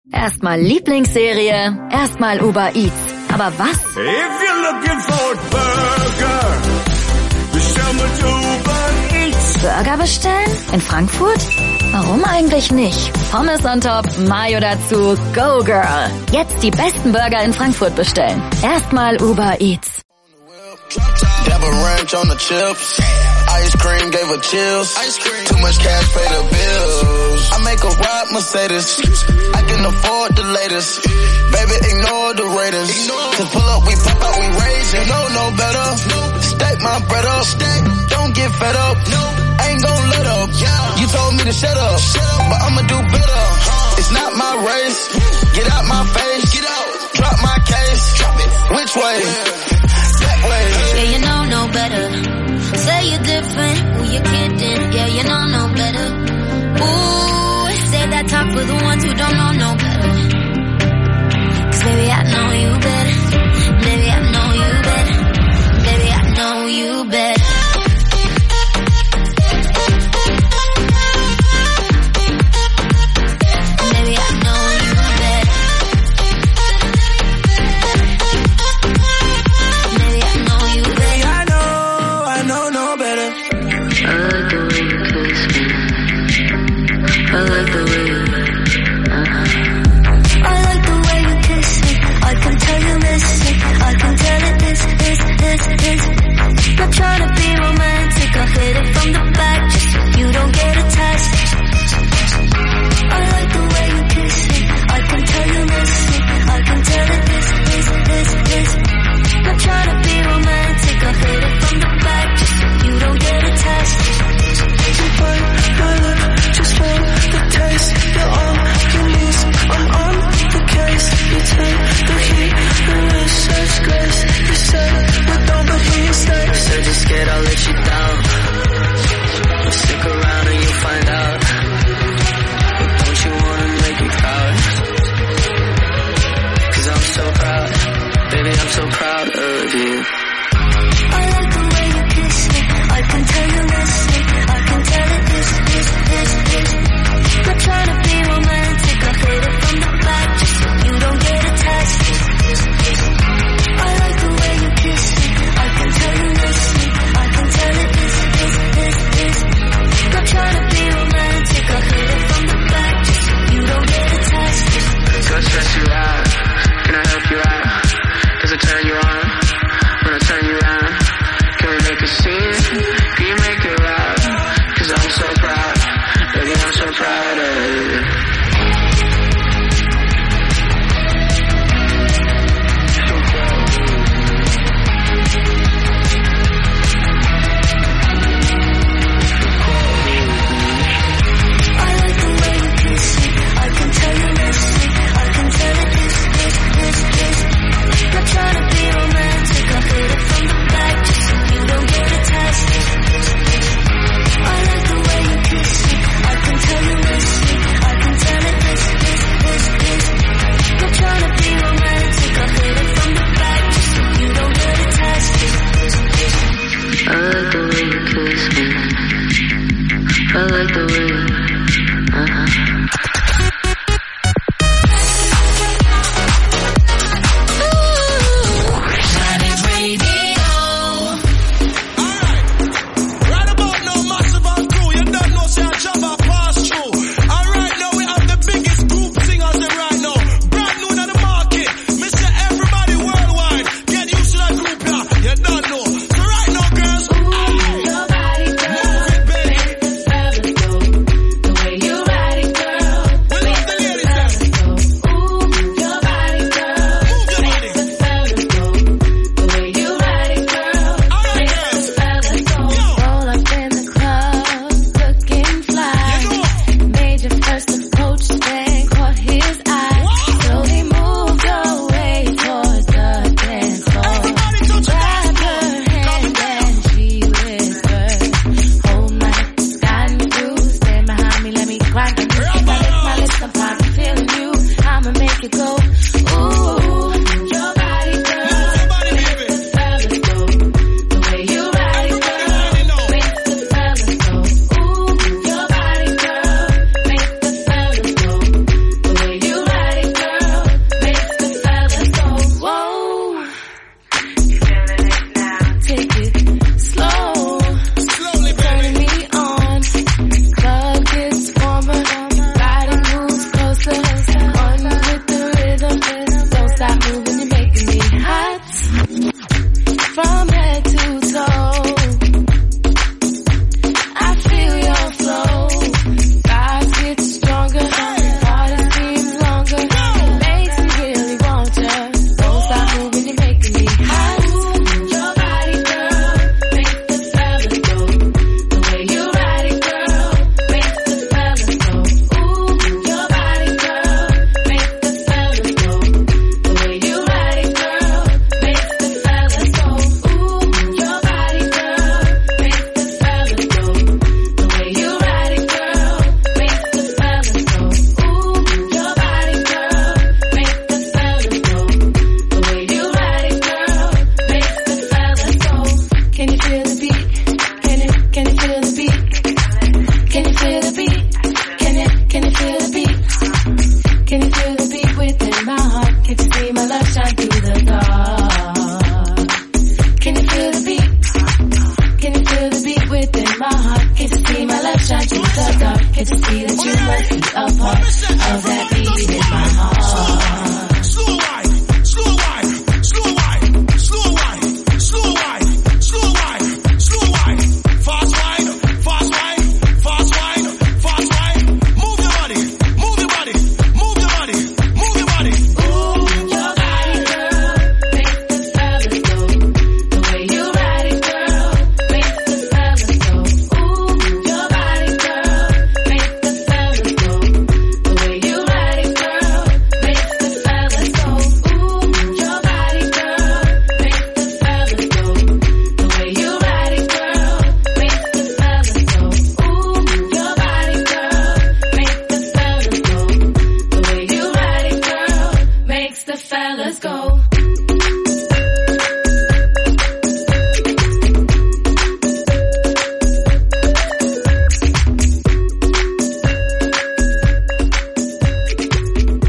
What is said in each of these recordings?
Erstmal Lieblingsserie, erstmal Uber Eats. Aber was? If you're looking for a burger, bestell mit Uber Eats. Burger bestellen? In Frankfurt? Warum eigentlich nicht? Pommes on top, Mayo dazu, go girl. Jetzt die besten Burger in Frankfurt bestellen. Erstmal Uber Eats. Dab a ranch on the chips. Ice cream gave her chills. Too much cash, pay the bills. I make a ride Mercedes. I can afford the latest. Baby, ignore the Raiders. To pull up, we pop out, we raise. You know no better. Stack my bread up. Don't get fed up. I ain't gon' let up. You told me to shut up, but I'ma do better. It's not my race. Get out my face. Drop my case. Which way? That way. Yeah, you know no better. Say you're different, who you kidding? Yeah, you know no better. Ooh, say that talk for the ones who don't know no better. 'Cause baby, I know you better. Baby, I know you better. Baby, I know you better. Baby, I know you better. Baby, I know you better. I know no better. I like the way you kiss me. I like the way you I like the way you kiss me. I can tell you miss me. I can tell it is. Not trying to be romantic. I'll hit it from the back just so you don't get attached. I like the way you kiss me. I can tell you miss me. I can tell it is. Not trying to be romantic. I'll hit it from the back just so you don't get attached. Just feel the taste. You're on your knees. I'm on the case. You take the heat. And it's such grace. You said we're done, but he stays. Said you're scared I'll let you down. Stick around and you'll find out. But don't you wanna make me proud? 'Cause I'm so proud. Baby, I'm so proud of you. I like the way you kiss me. I can tell you miss me. I can tell it is. Not trying to be romantic. I'll hit it from the back just so you don't get attached. I like the way you kiss me. I can tell you miss me. I can tell it is. Not trying to be romantic. I'll hit it from the back just so you don't get attached. So I stress you out. Can I help you out? Does it turn you on? When I turn you around, can we make a scene? Can you make it loud? 'Cause I'm so proud. Baby, I'm so proud of you. I like the way you kiss me. I can tell you miss me. I can tell it is. Not trying to be romantic. I'll hit it from the back just so you don't get attached. I like the way you kiss me. I can tell you miss me. I can tell it is. Not trying to be romantic. I'll hit it from the back just so you don't get attached. I like the way you kiss me. I like the way.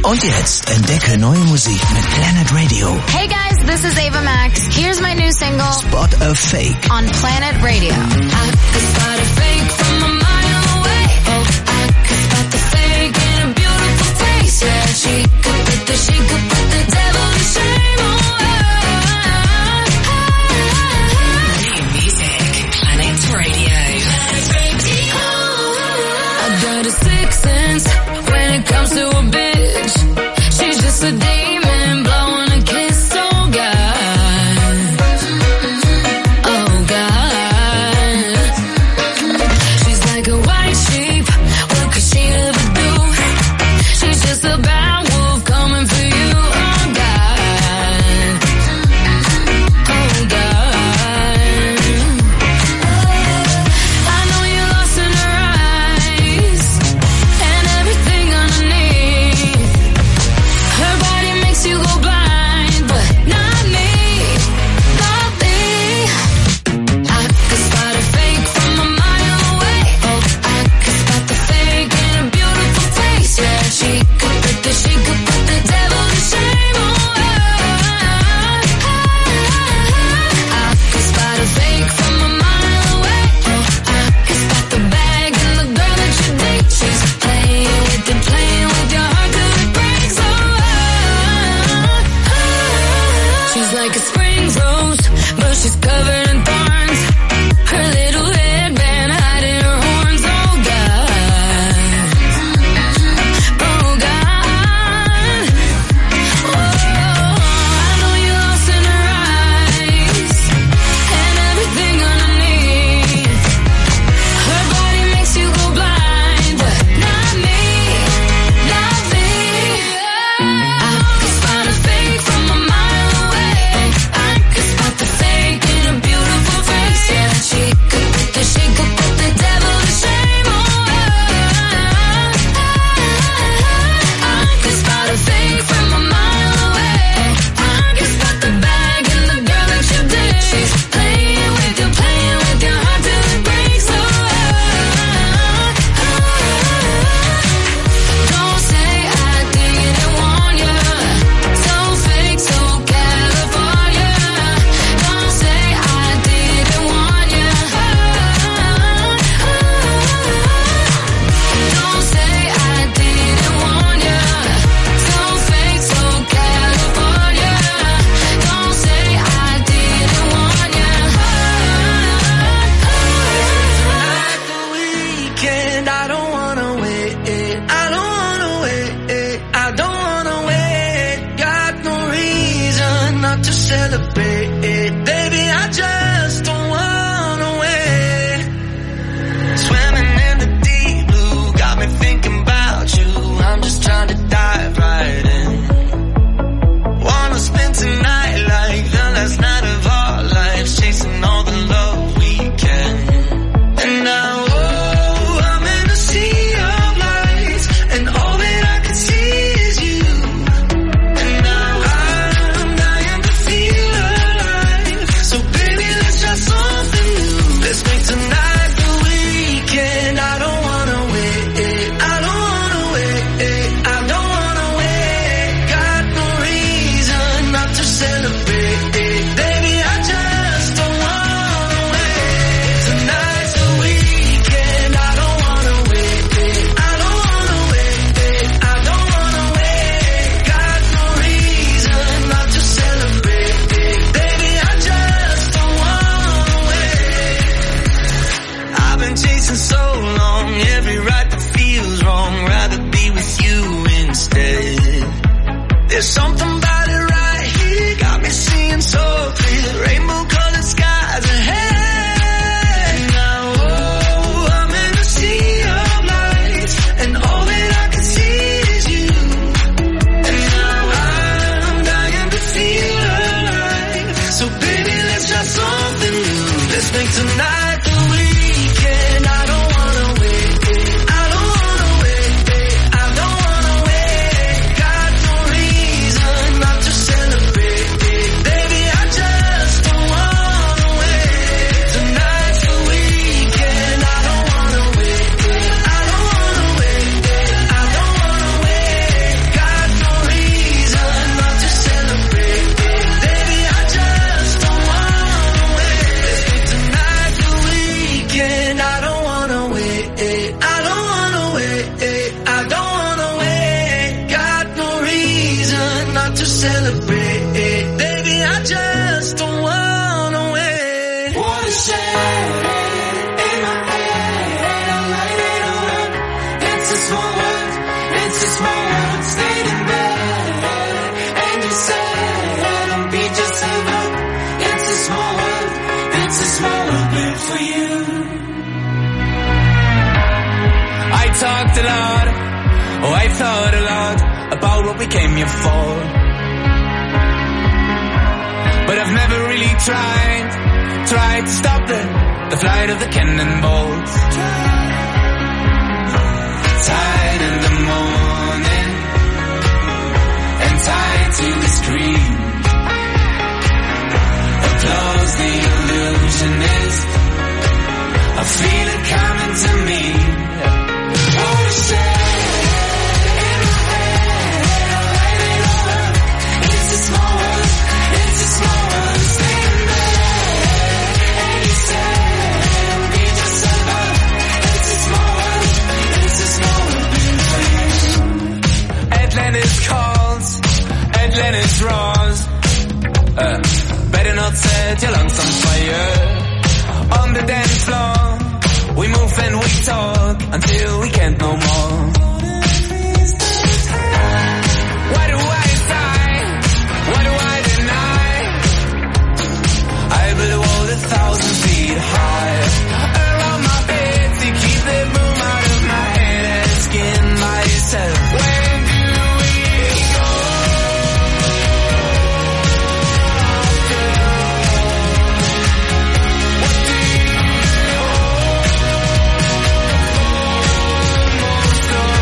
Und jetzt entdecke neue Musik mit Planet Radio. Hey guys, this is Ava Max. Here's my new single, Spot a Fake. on Planet Radio. I could spot a fake from a mile away. Oh, I could spot the fake in a beautiful face. Yeah, she could put the devil to shame. New music, Planet Radio. I got a sixth sense when it comes to a bitch. She's just a demon blowing a kiss. Oh God, oh God. She's like a white sheep. What could she ever do? She's just a bad wolf coming for you. Oh God, oh God. I know you're lost in her eyes and everything underneath. Her body makes you go blind, but not me, not me. I could spot a fake from a mile away. Oh, I could spot the fake in a beautiful face. Yeah, she could put the devil to shame. Oh, I could spot a fake from a mile away. Oh, I could spot the bag and the girl that you date. She's playing with your heart till it breaks. She's like a spring rose, but she's covered in thorns. Her little headband hiding her horns. Oh God, oh God. Oh, I know you're lost in her eyes and everything underneath. Her body makes you go blind, but not me, not me. I could spot a fake from a mile away. I could spot the fake in a beautiful face. Yeah, she could put the devil to shame. Oh, I could spot a fake from a mile away. I could spot the bag and the girl that you date. She's playing with your heart till it breaks. Don't say I didn't warn you. So fake, so California. Don't say I didn't warn you. Don't say I didn't warn you. So fake, so California. Don't say I didn't warn you. Like the weekend, I don't wanna wait. I don't wanna wait. I don't wanna wait. Got no reason not to celebrate. Baby, I just don't wanna wait. Swimming in the deep blue, got me thinking about you. I'm just trying to dive right in. Wanna spend tonight like the last night of our lives, chasing all the love we can. And now, oh, I'm in a sea of lights, and all that I can see is you. And now I'm dying to feel alive. So baby, let's try something new. Let's make tonight the weekend. I don't wanna wait. I don't wanna wait. I don't wanna wait. Got no reason not to celebrate. Baby, I just don't wanna wait. Tonight's the weekend. I don't wanna wait. I don't wanna wait. I don't wanna wait. Got no reason not to celebrate. Baby, I just don't wanna wait. I've been chasing so long, every right that feels wrong. Rather be with you instead. There's something about it right here, got me seeing so clear. Rainbow colored skies ahead. Now, oh, I'm in a sea of lights, and all that I can see is you. And now I'm dying to feel alive. So baby, let's try something new. Let's make tonight the weekend. I don't wanna wait. I don't wanna wait. I don't wanna wait. Got no reason to celebrate. Baby, I just don't wanna wait. Wanna share in my head, I'll light it all up. It's a small world, it's a small world, stayed in bed. And you said, I'll be just enough. It's a small world, it's a small world built for you. I talked a lot, oh I thought a lot about what we came here for. But I've never really tried to stop the flight of the cannonballs. Tied in the morning and tied to the screen. Applause the illusionist, I feel it coming to me. Oh, shit. It's a small world, stay in bed. And you said, it'll be just enough. It's a small world built for you. Atlantis calls, Atlantis roars. Better not set your lungs on fire. On the dance floor, we move and we talk until we can't no more. Why do I sigh? Why do I deny? I blew all 1,000 feet high around my bed to keep the boom out of my head, asking myself, when do we go? What do you hold most of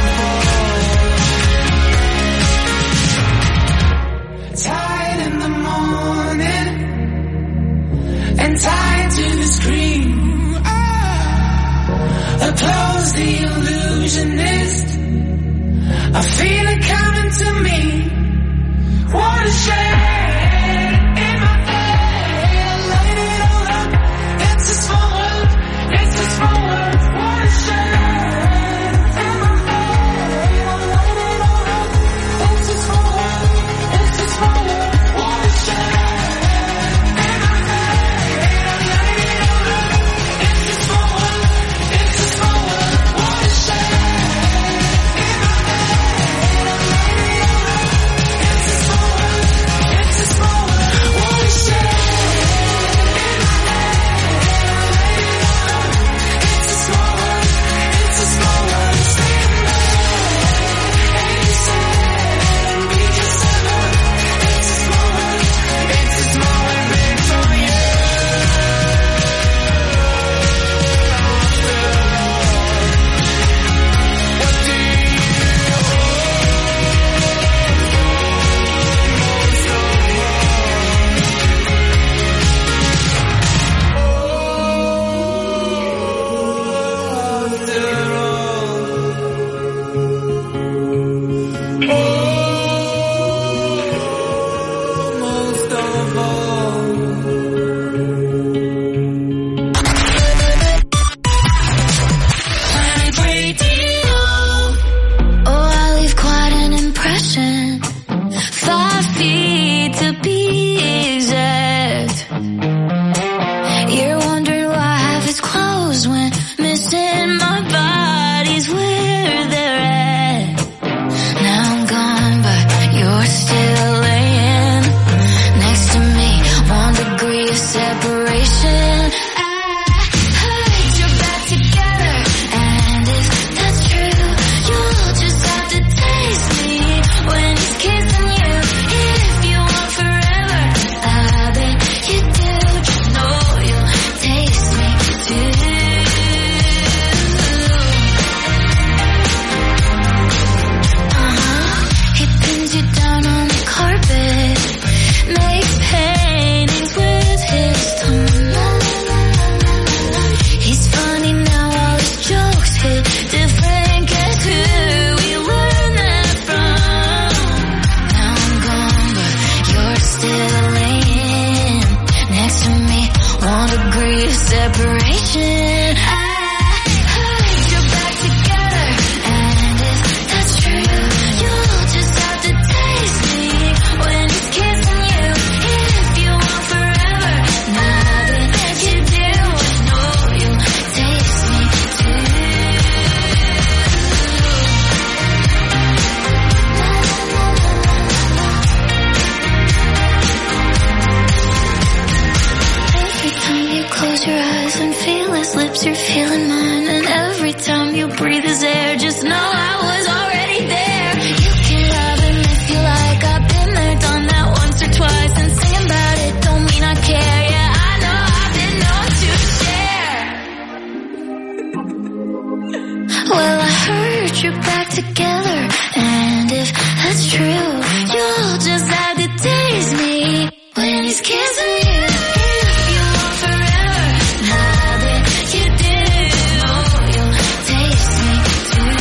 lips are feeling mine, and every time you breathe his air, just know I was already there. You can love him if you like, I've been there, done that once or twice, and singing about it don't mean I care. Yeah, I know I've been known to share. Well, I heard you're back together, and if that's true, you'll just have to taste me when he's kissing you. If you want forever, now that you do, you'll taste me too.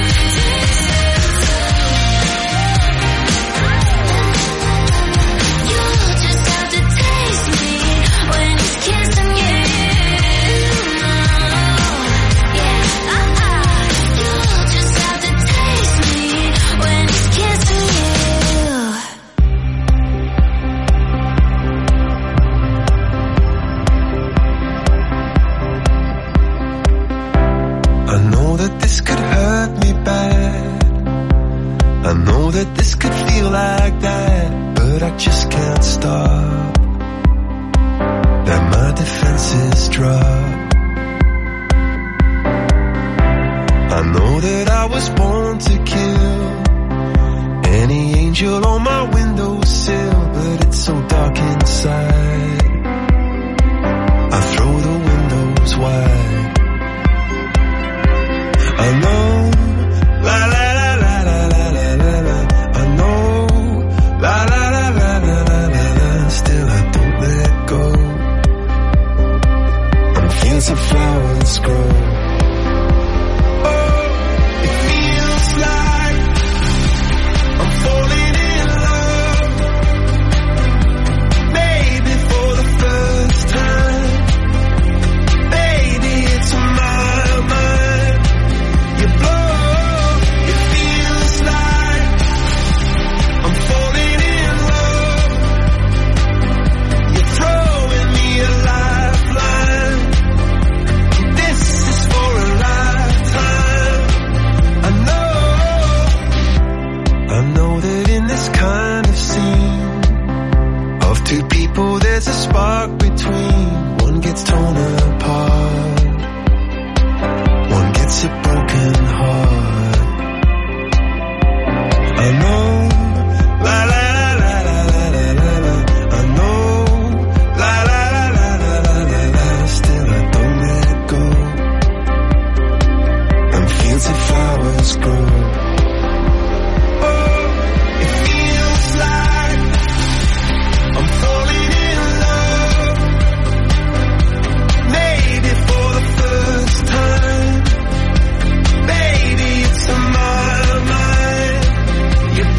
You'll just have to taste me when he's kissing you. Yeah, you'll just have to taste me when he's kissing you. I know that this could hurt me bad. I know that this could feel like that, but I just can't stop. That my defenses drop. I know that I was born to kill any angel on my windowsill, but it's so dark inside. I throw the windows wide. I know, la la la la la la la la la. I know, la la la la la la la la. Still I don't let go. And fields of flowers grow. Oh, it feels like I'm falling in love. Maybe for the first time. Baby, it's on my mind. You blow, it feels like I'm falling in love. You're throwing me a lifeline. This is for a lifetime. I know that in this kind of scene of two people there's a spark between. One gets torn apart, one gets a broken heart. I know, la la la la la la la la. I know, la la la la la la la la. Still I don't let go. And fields of flowers grow. Oh, it feels like I'm falling in love. Maybe for the first time. Baby, it's on my mind. You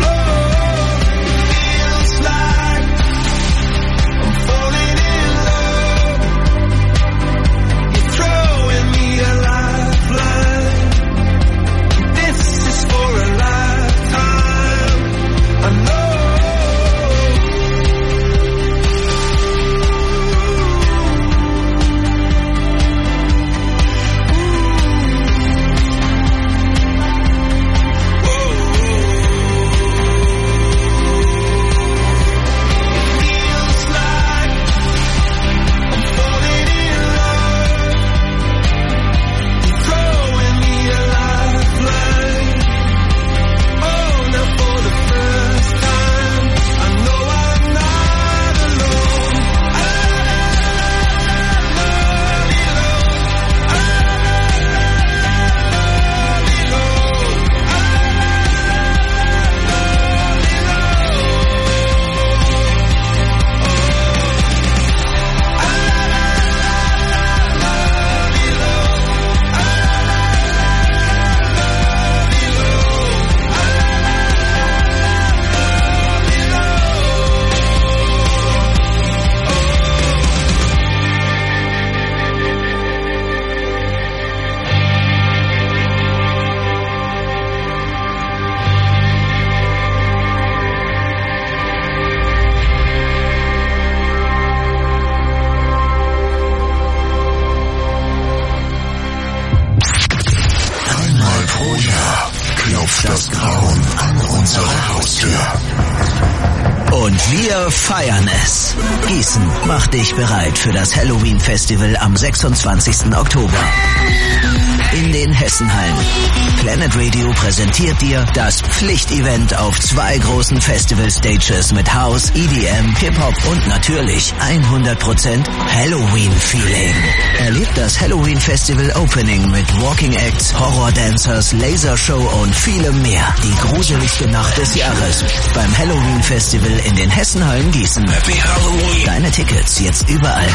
und wir feiern es. Gießen, mach dich bereit für das Halloween-Festival am 26. Oktober. In den Hessenhallen. Planet Radio präsentiert dir das Pflichtevent auf 2 großen Festival-Stages mit House, EDM, Hip-Hop und natürlich 100% Halloween-Feeling. Erlebt das Halloween-Festival Opening mit Walking Acts, Horror-Dancers, Lasershow und vielem mehr. Die gruseligste Nacht des Jahres beim Halloween-Festival in den Hessenhallen Gießen. Deine Tickets jetzt überall.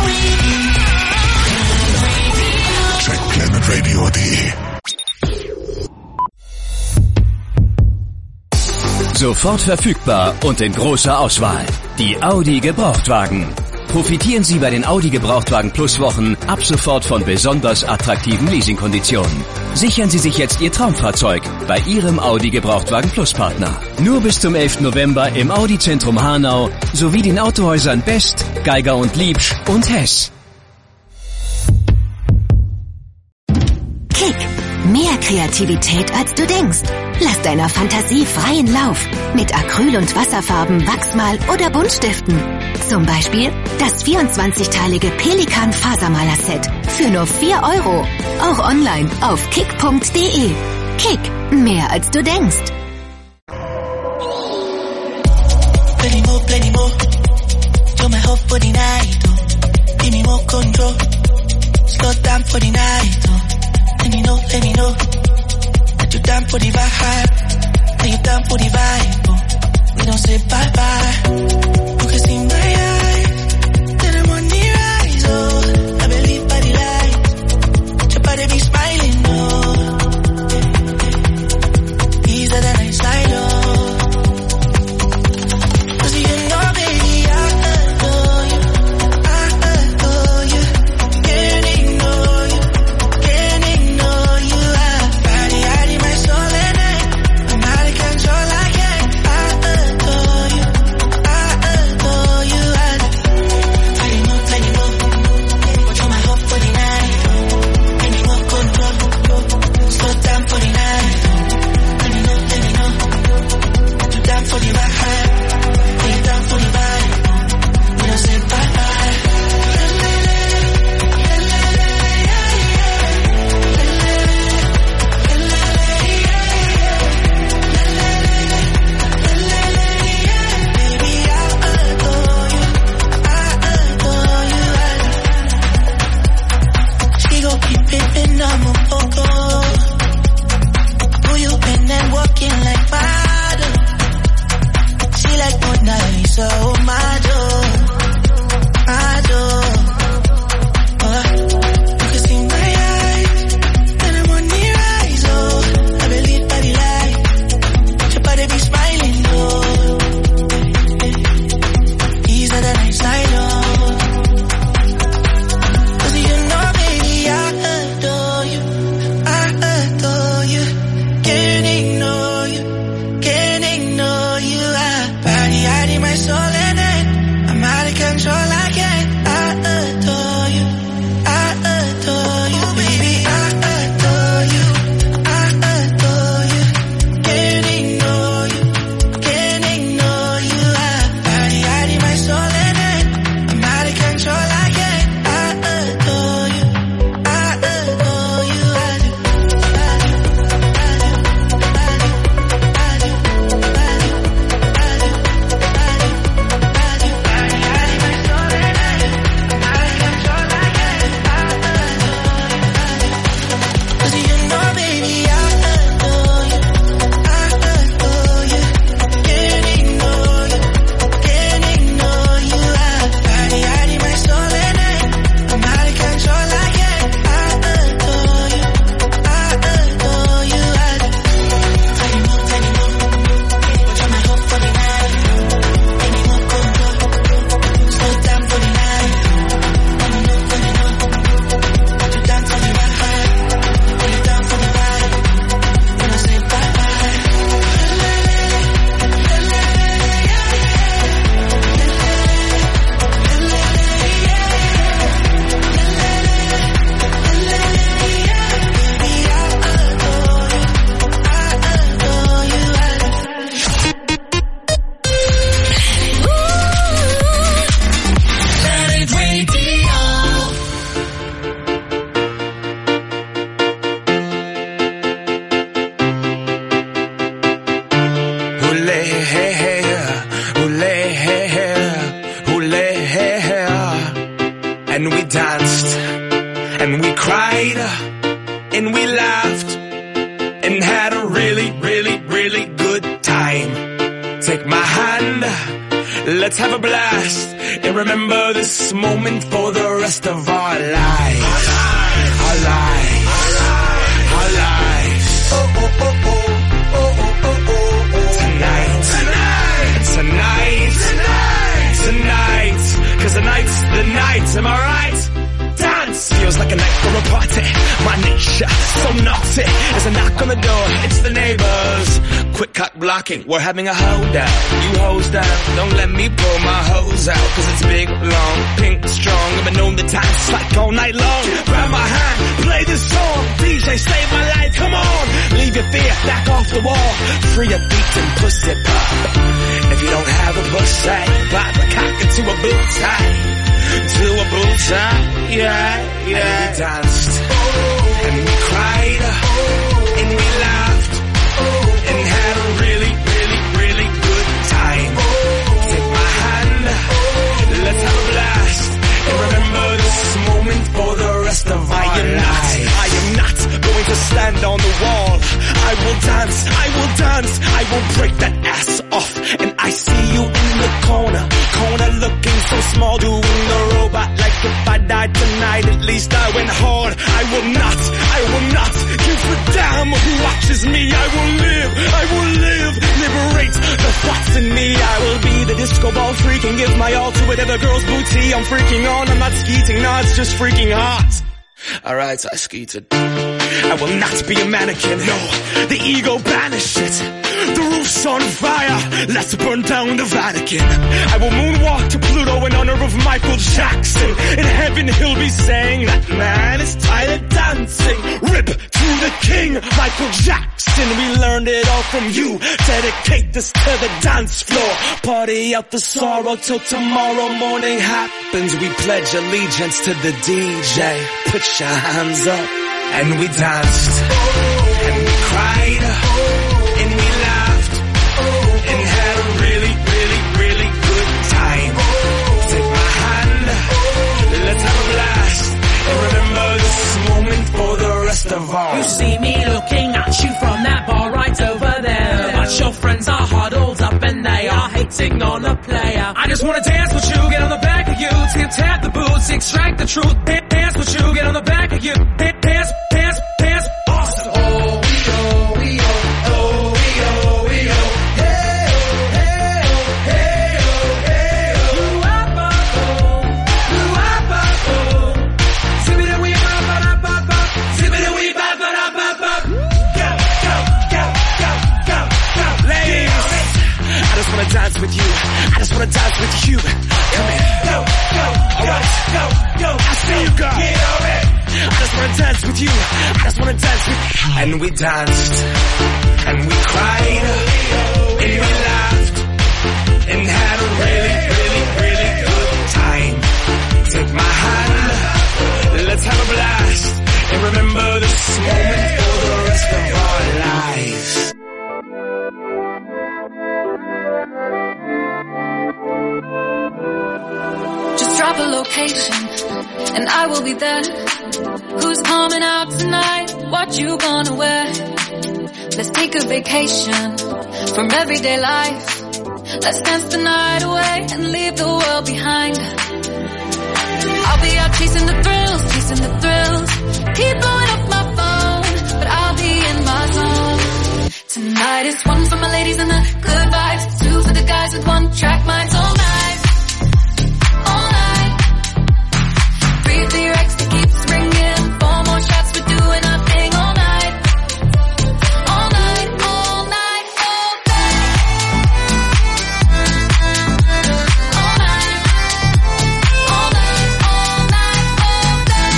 Check planetradio.de. Sofort verfügbar und in großer Auswahl. Die Audi Gebrauchtwagen. Profitieren Sie bei den Audi Gebrauchtwagen Plus Wochen ab sofort von besonders attraktiven Leasingkonditionen. Sichern Sie sich jetzt Ihr Traumfahrzeug bei Ihrem Audi Gebrauchtwagen Plus Partner. Nur bis zum 11. November im Audi Zentrum Hanau sowie den Autohäusern Best, Geiger und Liebsch und Hess. Kick. Mehr Kreativität, als du denkst. Lass deiner Fantasie freien Lauf. Mit Acryl- und Wasserfarben, Wachsmal oder Buntstiften. Zum Beispiel das 24-teilige Pelikan-Fasermaler-Set für nur 4 €. Auch online auf kick.de. Kick. Mehr, als du denkst. Plenty more. To my hope for the night. Give me more control. Slow down for the night. Let me know. That you down for the vibe. That you down for the vibe. We don't say bye-bye. You can see my eyes. Let them on the rise, oh. I believe by the light. Your body be smiling, oh. Easier than I slide, oh. Cause you know, baby, I adore you. Can't ignore you. Body, my soul and I'm out of control, I can't. I adore you. Plenty more. Watch on my hope for the night. Any more control. Slow down for the night. Let me know. You down for the ride. You down for the ride. We don't say bye-bye. She gon' keep pimpin', I'm a poco. Who you been and walking like father? She like Mona Lisa, oh my door. You can see my eyes, and I'm on the rise, oh. I believe by the light, your body be smiling, oh. Easier than I slide, oh. Cause you know, baby, I adore you. Can't ignore you. Body, my soul and I'm out of control, I can't. I adore you, baby, I adore you. Can't ignore you. Body, my soul and I'm out of control, I can't. I adore you. hand, let's have a blast and remember this moment for the rest of our lives. Our lives. Our lives. Tonight, cause tonight's the night, am I right? Dance feels like a night for a party. My nature, so naughty. There's a knock on the door, it's the neighbors. Quick cock blocking, we're having a holdout. You hose down, don't let me pull my hose out. Cause it's big, long, pink, strong. I've been known to dance like all night long. Grab my hand, play this song. DJ, save my life, come on. Leave your fear back off the wall. Free your beat and pussy pop. If you don't have a pussy, pop the cock into a boot tie. To a boot tie, yeah. And we danced, and we cried, and we laughed, and had a really, really, really good time. Take my hand, let's have a blast, and remember this moment for the rest of our lives. I am not going to stand on the wall. I will dance, I will break that ass off, and I see you in the corner looking so small, doing the robot like if I died tonight, at least I went hard. I will not give a damn who watches me. I will live, liberate the thoughts in me. I will be the disco ball freak and give my all to whatever girl's booty I'm freaking on. I'm not skeeting, no, it's just freaking hot. Alright, I skeeted. I will not be a mannequin, no, the ego banish it. The roof's on fire, let's burn down the Vatican. I will moonwalk to Pluto in honor of Michael Jackson. In heaven he'll be saying, that man is tired of dancing. Rip to the king, Michael Jackson. We learned it all from you. Dedicate this to the dance floor. Party out the sorrow till tomorrow morning happens. We pledge allegiance to the DJ. Put your hands up. And we danced, and we cried, and we laughed, and had a really, really, really good time. Take my hand, let's have a blast, and remember this moment for the rest of our. You see me looking at you from that bar right over there, but your friends are huddled up and they are hating on the player. I just wanna dance with you, get on the back of you, tip tap the boots, extract the truth. Dance with you, get on the back of you, dance, awesome. Oh, we dance with you. I just wanna dance with you. Come here. Go. Alright. Go. I see you, girl. I just wanna dance with you. I just wanna dance with you. And we danced. And we cried. And we laughed. And had a really, really, really good time. Take my hand. Let's have a blast. And remember this moment for the rest of our lives. Just drop a location and I will be there. Who's coming out tonight? What you gonna wear? Let's take a vacation from everyday life. Let's dance the night away and leave the world behind. I'll be out chasing the thrills. Keep blowing up my phone, but I'll be in my zone. Tonight is one for my ladies and the good vibes, two for the guys with one track minds all night. Breathe the your ex to keep springing. 4 more shots, we're doing our thing all night. All night, all night, all day. All night, all night, all night, all day.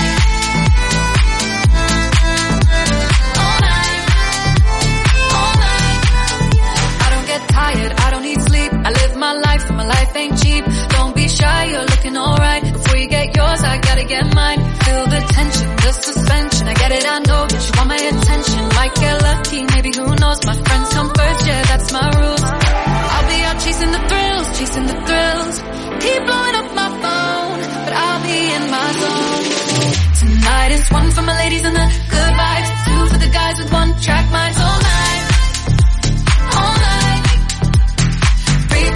All night, all night. I don't get tired, I don't need sleep. I live my life, so my life ain't cheap. Don't be shy, you're looking alright. Before you get yours, I gotta get mine. Feel the tension, the suspension. I get it, I know that you want my attention. Might get lucky, maybe who knows. My friends come first, yeah, that's my rules. I'll be out chasing the thrills. Keep blowing up my phone, but I'll be in my zone. Tonight is one for my ladies and the good vibes, two for the guys with one track minds all night. All night.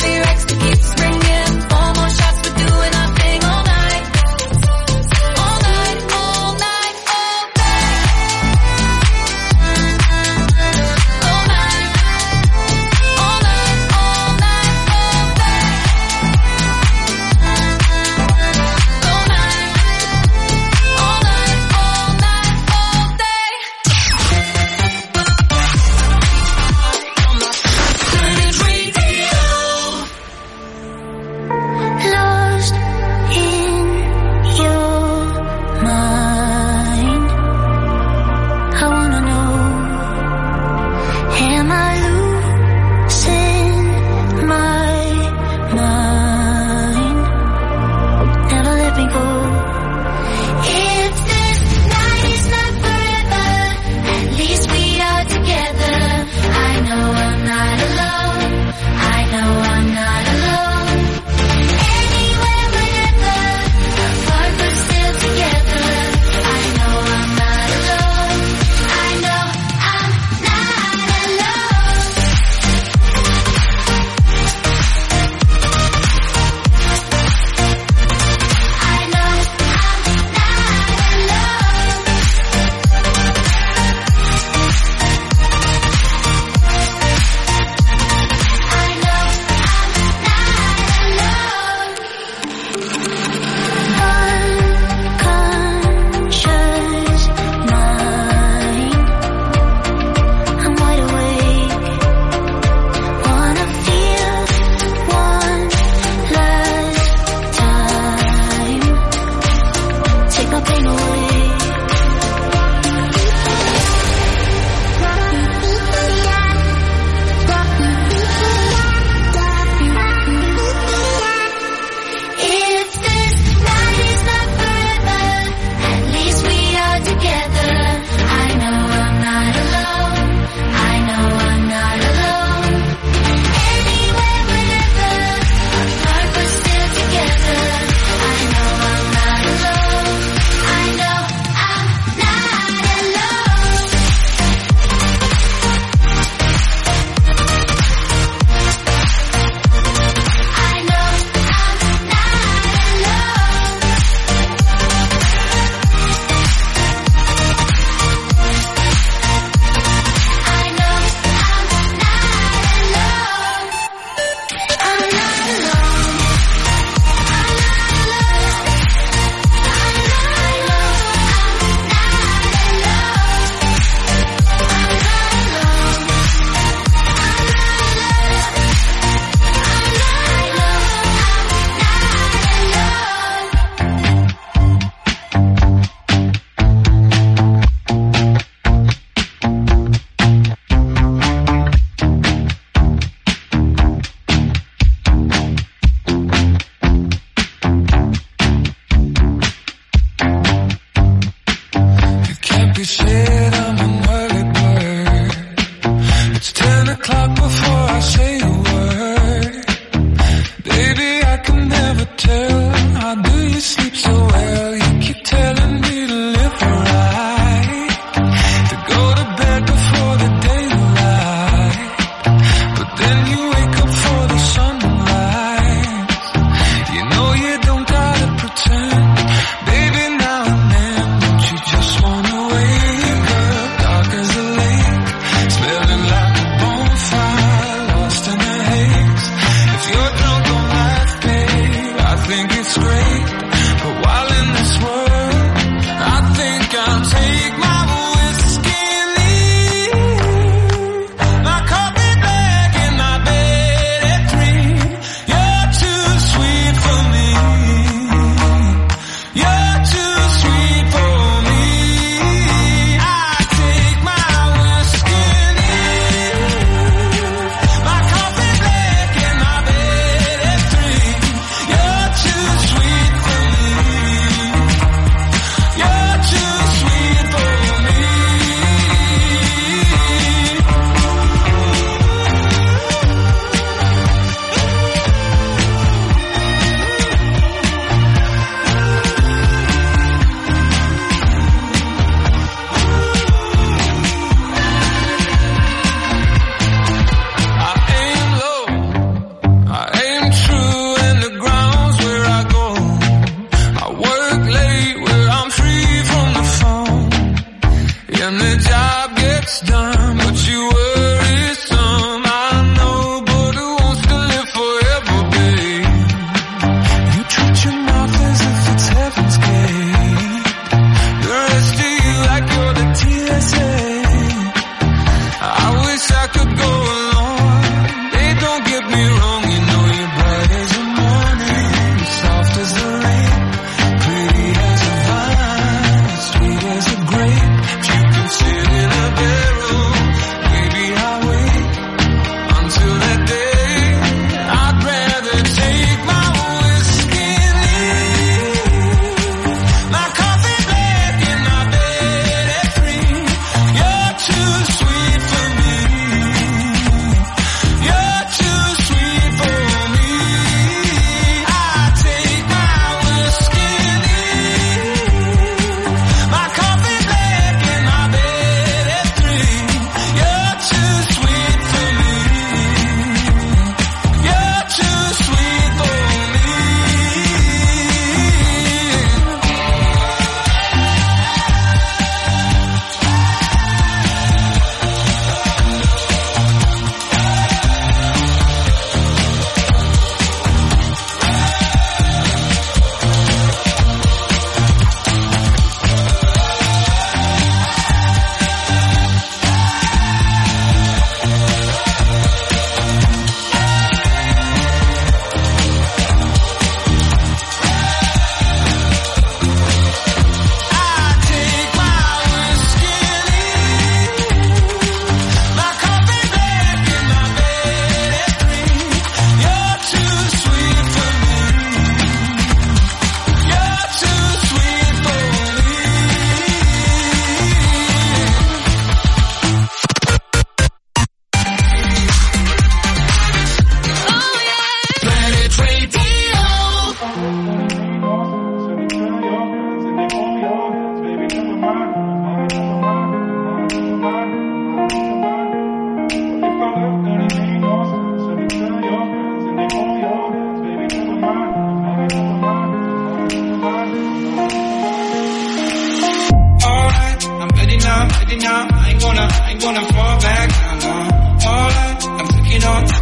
ready now. I ain't gonna fall back now, no. Alright, I'm take it on me,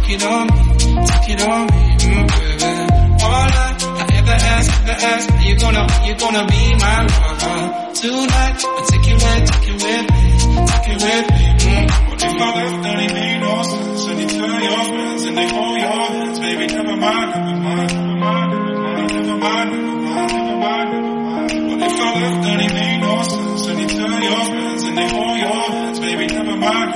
baby. Alright, I ever ask, you gonna be my lover tonight. I take it with me. What if I left, then it made no sense? And you tell your friends and they hold your hands, baby. Never mind. What if I left, then it made no sense? And you tell your friends and they hold your hands, baby. Never mind.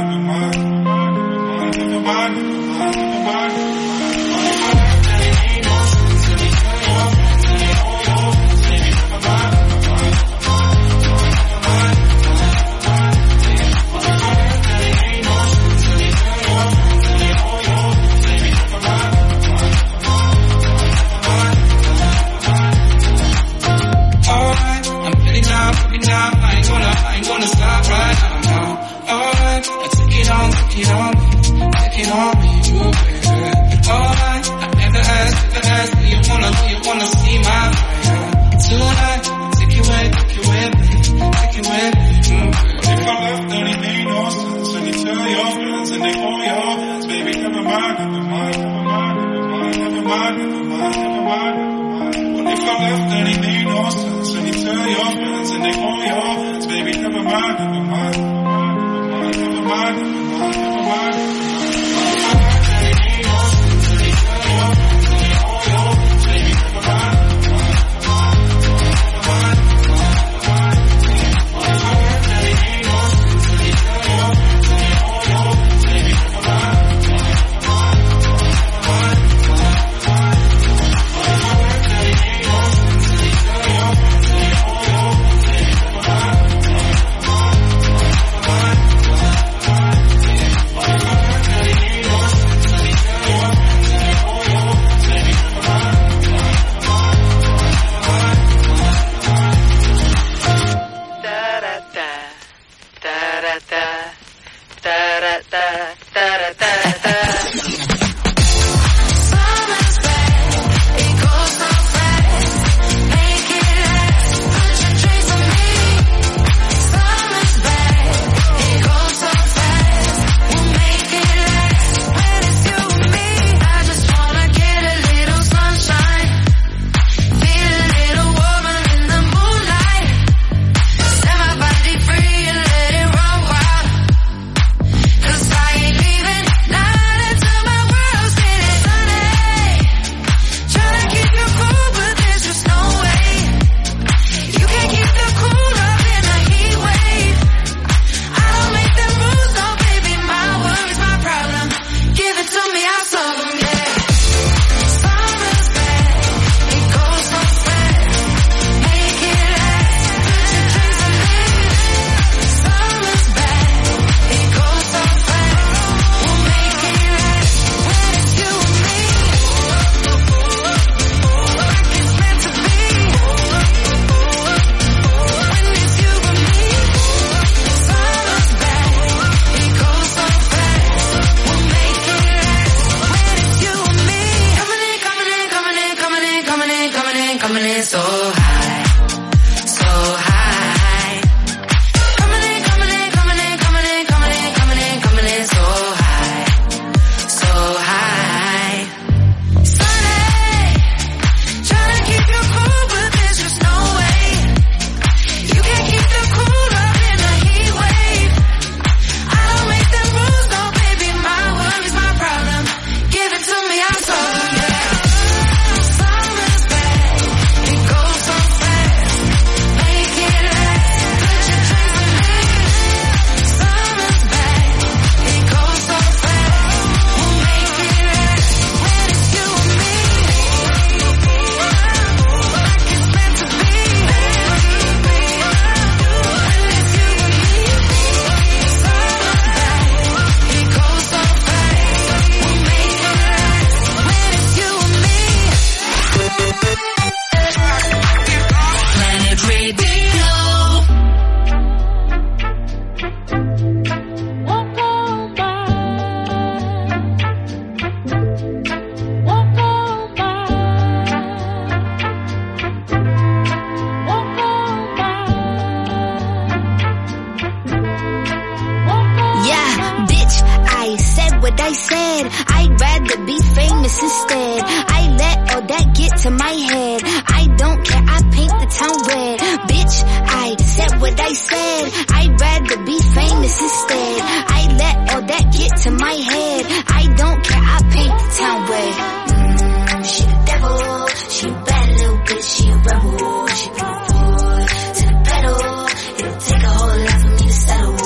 to my head. I don't care, I paint the town red. Bitch, I said what I said. I'd rather be famous instead. I let all that get to my head. I don't care, I paint the town red. She the devil, she a bad little bitch, she a rebel. She put her foot to the pedal. It'll take a whole lot for me to settle.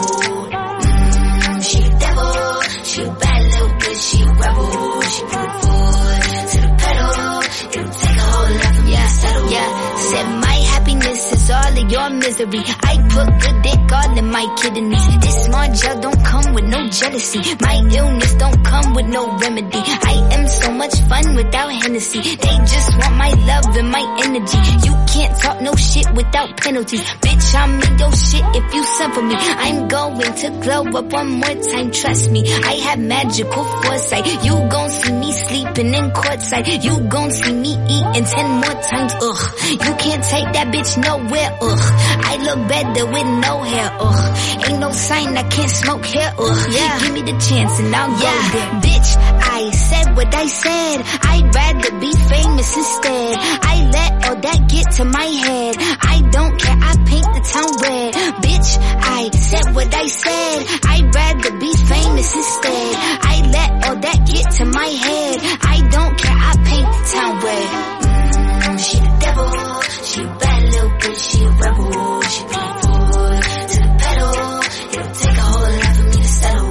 She the devil, she a bad little bitch, she a rebel. She put her foot to the pedal. It'll take a whole lot for me to settle. Yeah, said my happiness is all of your misery. I put good dick all in my kidneys. This small gel don't come with no jealousy. My illness don't come with no remedy. I am so much fun without Hennessy. They just want my love and my energy. You can't talk no shit without penalties. Bitch, I'm in your shit if you send for me. I'm going to glow up one more time, trust me. I have magical foresight. You gon' see me sleeping in courtside. You gon' see me eating 10 more times, ugh. You can't take that bitch nowhere, ugh. I look better with no hair, ugh. Ain't no sign I can't smoke here, ugh. Yeah. Give me the chance and I'll go there. Bitch, I said what I said. I'd rather be famous instead. I let all that get to my head. I don't care, I paint the town red. Bitch, I said what I said. I'd rather be famous instead. I let all that get to my head. I don't care, I paint the town red. She the devil, she a bad little bitch, she a rebel. She put her foot to the pedal. It'll take a whole lot for me to settle.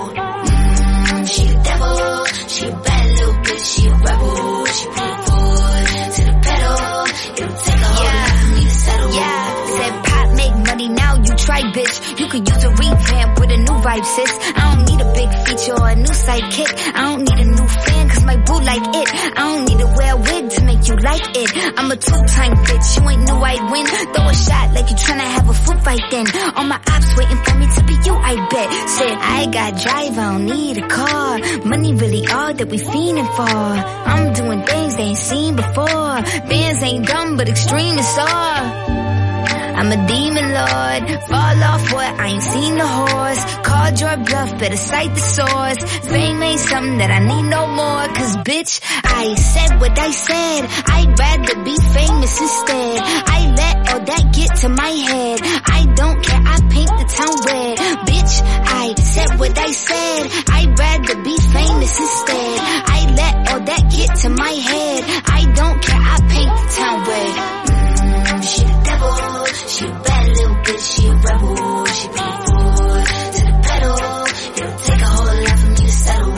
She the devil, she a bad little bitch, she a rebel. She put her foot to the pedal. It'll take a whole lot for me to settle. Yeah, said pop make money, now you try, bitch. You could use a revamp with a new vibe, sis. I don't need a big feature or a new sidekick. I don't need a new fan, cause my boo like it. I don't need to wear a wig to make you like it. I'm a two-time bitch, you ain't knew I'd win. Throw a shot like you tryna have a foot fight then. All my ops waiting for me to be you, I bet. Said I got drive, I don't need a car. Money really all that we fiending for. I'm doing things they ain't seen before. Bands ain't dumb, but extreme is all. I'm a demon lord, fall off what, I ain't seen the horse. Called your bluff, better cite the source. Fame ain't something that I need no more. Cause bitch, I said what I said. I'd rather be famous instead. I let all that get to my head. I don't care, I paint the town red. Bitch, I said what I said. I'd rather be famous instead. I let all that get to my head. I don't care, I paint the town red. She the devil, she a bad little bitch, she a rebel. She put her foot to the pedal. It'll take a whole lot for me to settle.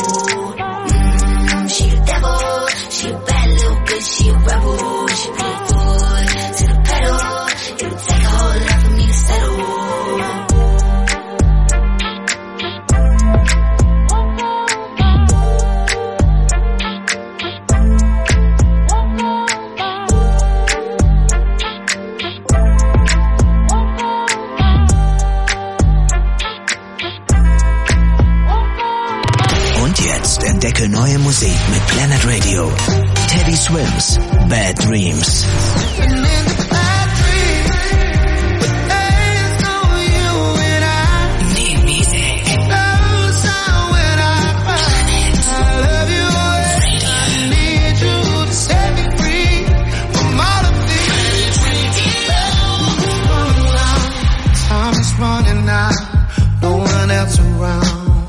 She the devil, she a bad little bitch, she a rebel. She put her foot to the pedal. It'll take a whole lot for me to settle. Entdecke neue Musik mit Planet Radio. Teddy Swims, Bad Dreams. Running out, no one else around.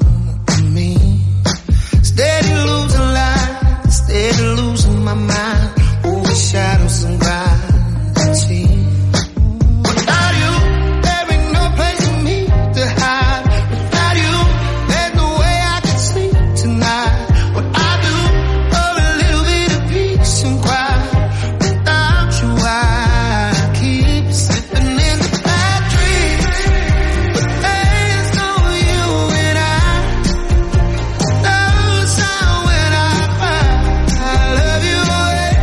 Steady losing my mind over shadows and gravity. Without you, there ain't no place for me to hide. Without you, there's no way I can sleep tonight. What I do for a little bit of peace and quiet. Without you, I keep slipping into bad dreams. But there's no you and I. Those are when I find I love you away.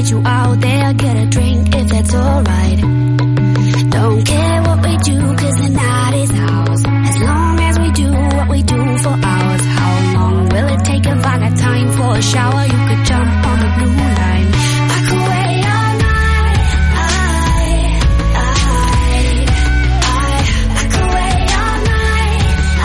meet you out there, get a drink if that's alright. Don't care what we do, 'cause the night is ours. As long as we do what we do for hours. How long will it take if I got time for a shower? You could jump on the blue line. I could wait all night. I could wait all night.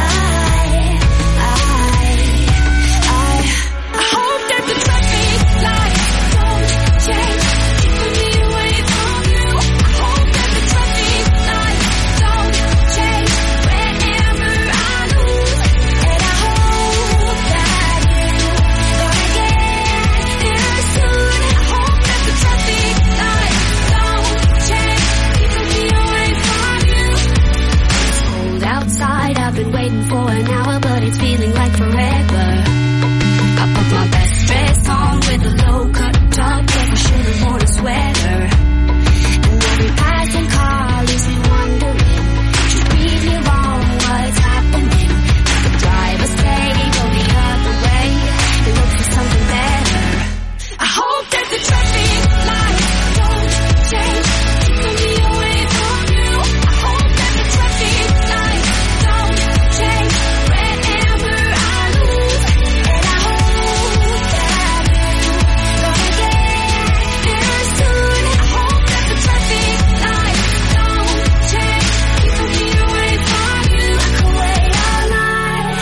I hope that the traffic lights don't change, keeping me away from you. I hope that the traffic lights don't change whenever I lose. And I hope that you're gonna get here soon. I hope that the traffic lights don't change, keeping me away from you. It's cold outside, I've been waiting for an hour, but it's feeling like forever. I put my best dress on with a low-cut top, but I should've worn a sweater. And every passing car leaves me wondering, just read me wrong, what's happening? The driver say go the other way and look for something better. I hope that the traffic lights don't change, keeping me away from you. I hope that the traffic lights don't change whenever I lose. And I hope that you're gonna get here soon. I hope that the traffic lights don't change, keeping me away from you. I could wait all night.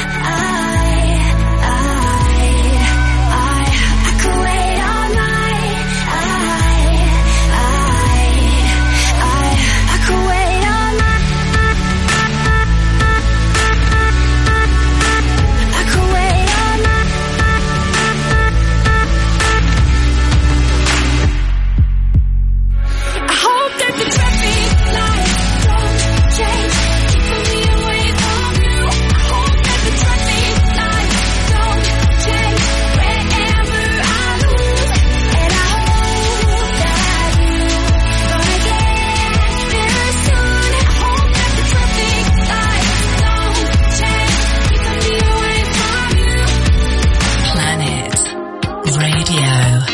I could wait all night. I could wait all night. I could wait all night. I hope that the traffic lights don't change, keeping me away from you. I hope that the traffic lights don't change whenever I lose. And I hope that you're gonna get here soon. I hope that the traffic lights don't change, keeping me away from you. Planet Radio.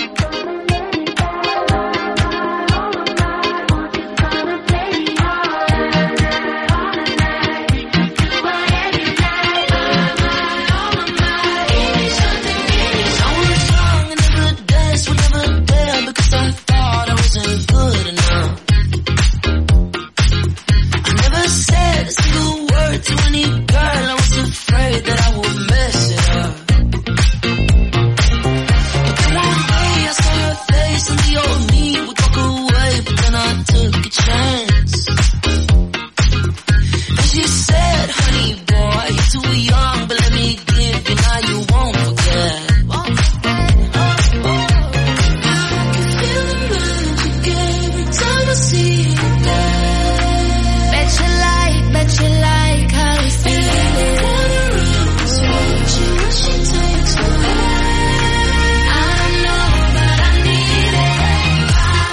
I was young and never danced, was never there because I thought I wasn't good enough. I never said a single word to any girl, I was afraid that I would mess it up. But then one day I saw her face and the old me would walk away, but then I took a chance. And she said, honey boy, you're too young, but let me give you, now you won't forget. Bet you like how you feel it. I don't know, but I need it.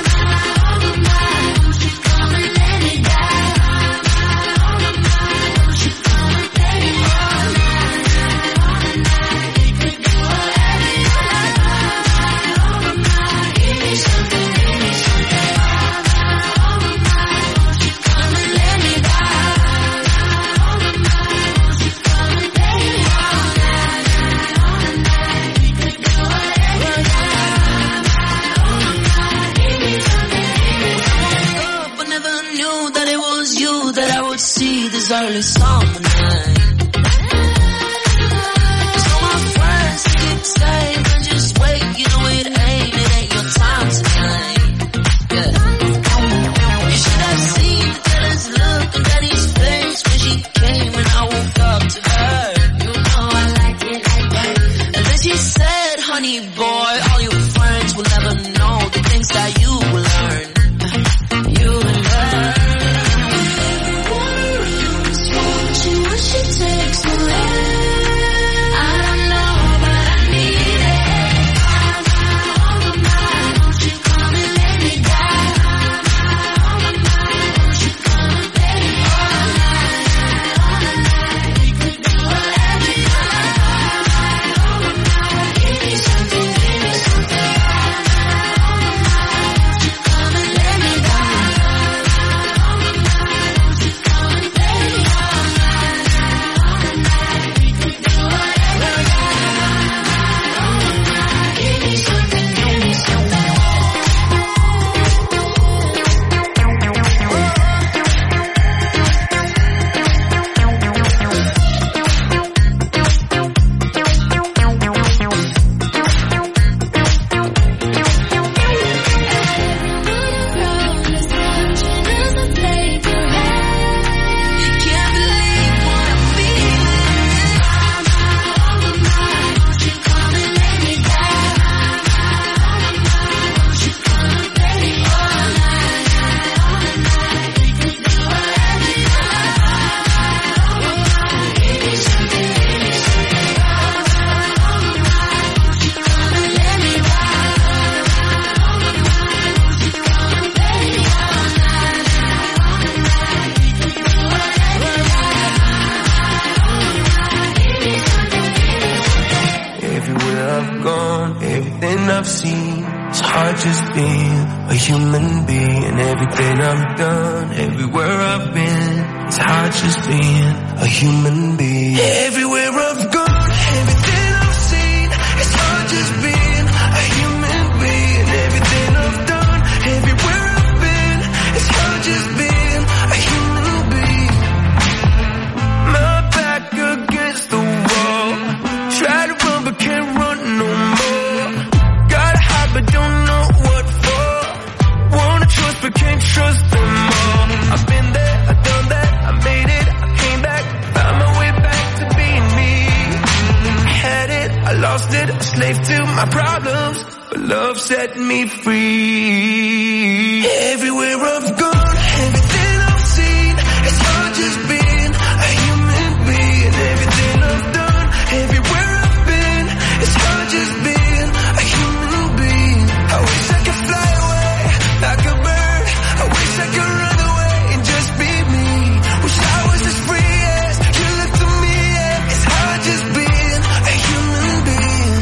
Come and let me down. Don't you come and let me down. Give me whatever you like. Give me something, give me something. Come and let me down. But never knew that it was you that I would see this early summer night. So my friends keep saying, "But just wait, you know it ain't your time tonight." Yeah. You should have seen the jealous look on Daddy's face when she came and I woke up to her. You know I like it like that. And then she said, honey boy, all your friends will never know the things that you will learn. You will learn. What she just being a human being. Everything I've done, everywhere I've been, it's hard just being a human being. Everywhere I've gone, everything I've seen, it's hard just being a human being. Everything I've done, everywhere I've been, it's hard just being a human being. My back against the wall, try to run but can't run no more. Gotta hide but don't know what for. Wanna trust but can't trust them all. I've been there, I've done that, I made it, I came back, found my way back to being me. I had it, I lost it, a slave to my problems, but love set me free. Everywhere I've gone, everything I've seen, it's hard just being a human being. Everything I've done, everywhere I've been, it's hard just being a human being. I wish I could fly away like a bird. I wish I could run away and just be me. Wish I was as free as you look to me. Yeah. It's hard just being a human being.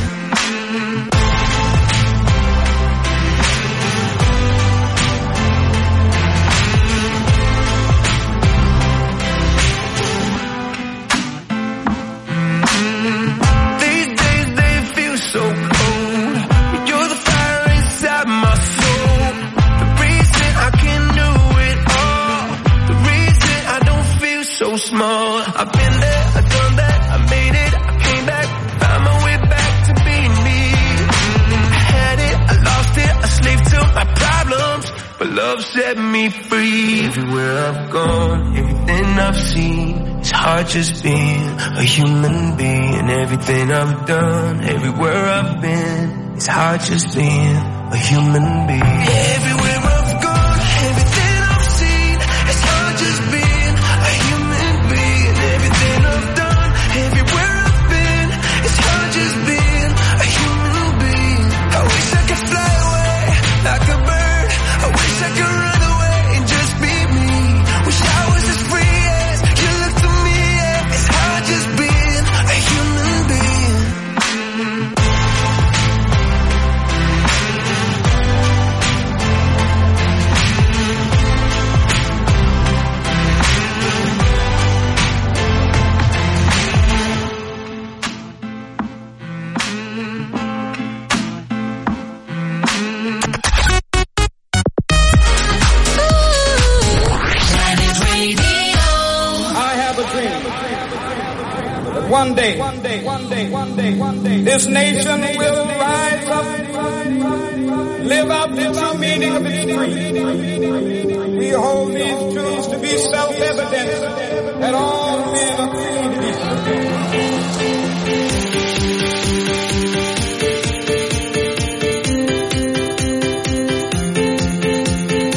These days they feel so cold, but you're the fire inside my soul. The reason I can do it all, the reason I don't feel so small. I've been there, I've done that, I made it, I came back, found my way back to being me. I had it, I lost it, a slave to my problems, but love set me free. Everywhere I've gone, everything I've seen, it's hard just being a human being. Everything I've done, everywhere I've been, it's hard just being a human being. Everywhere I've gone, everything I've seen, it's hard just being a human being. Everything I've done, everywhere I've been, it's hard just being a human being. I wish I could fly away like a bird. I wish I could run away and just be me. Wish I was as free as you look to me. Yeah. It's hard just being a human being. One day, this nation will rise up, live out the true meaning of its creed. We hold these truths to be self-evident, that all men are created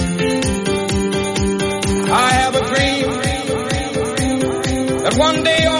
equal. I have a dream that one day